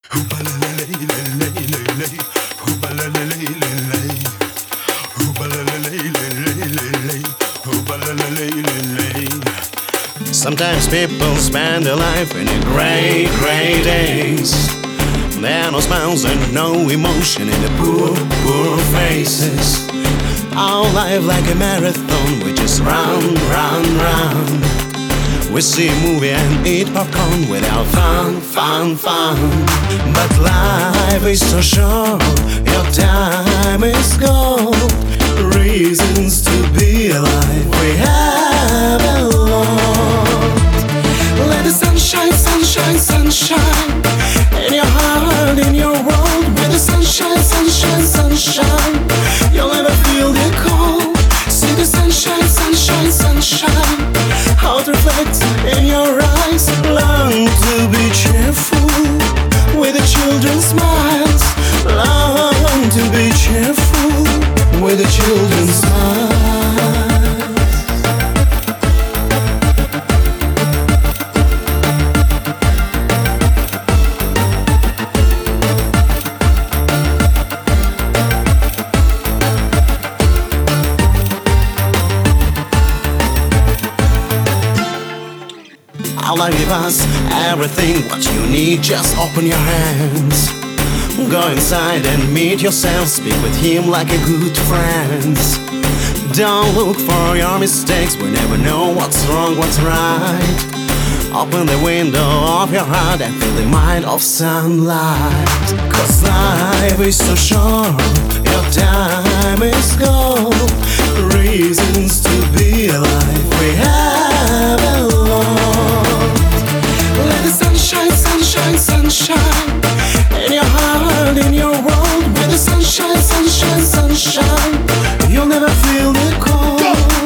Sometimes people spend their life in a gray, gray days. There are no smiles and no emotion in the poor, poor faces. Our life like a marathon, we just run, run, run. We see a movie and eat popcorn without fun, fun, fun. But life is so short, your time is gone. Reasons to be alive we have a lot. Let the sunshine, sunshine, sunshine in your heart, in your world. With the sunshine, sunshine, sunshine, you'll never feel the cold. See the sunshine, sunshine, sunshine, how it reflects in your eyes. Learn to be cheerful with the children's smiles. Learn to be cheerful with the children's smiles. Allah give us everything what you need, just open your hands. Go inside and meet yourself, speak with him like a good friend. Don't look for your mistakes, we never know what's wrong, what's right. Open the window of your heart and feel the mind of sunlight. Cause life is so short, your time is gone. Reasons to be alive we have a lot. Let the sunshine, sunshine, sunshine in your heart, in your world. With the sunshine, sunshine, sunshine, you'll never feel the cold.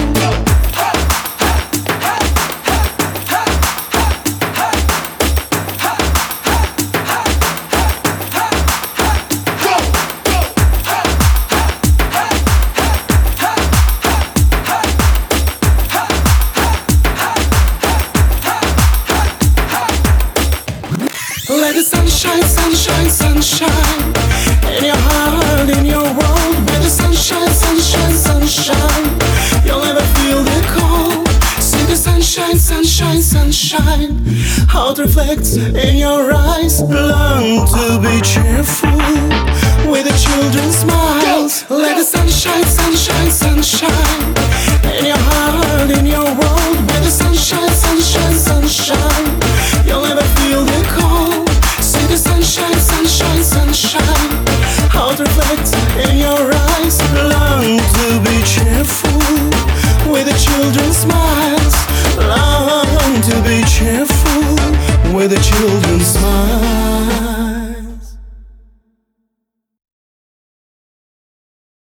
Let the sunshine, sunshine, sunshine in your heart, in your world. With the sunshine, sunshine, sunshine, you'll never feel the cold. See the sunshine, sunshine, sunshine, how it reflects in your eyes. Learn to be cheerful with the children's smiles. Let the sunshine, sunshine, sunshine in your heart, in your world. With the sunshine, sunshine, sunshine, you'll never feel the cold. See the sunshine, sunshine, sunshine, how it reflects in your eyes. Learn to be cheerful with the children's smiles. Learn to be cheerful with the children's smiles.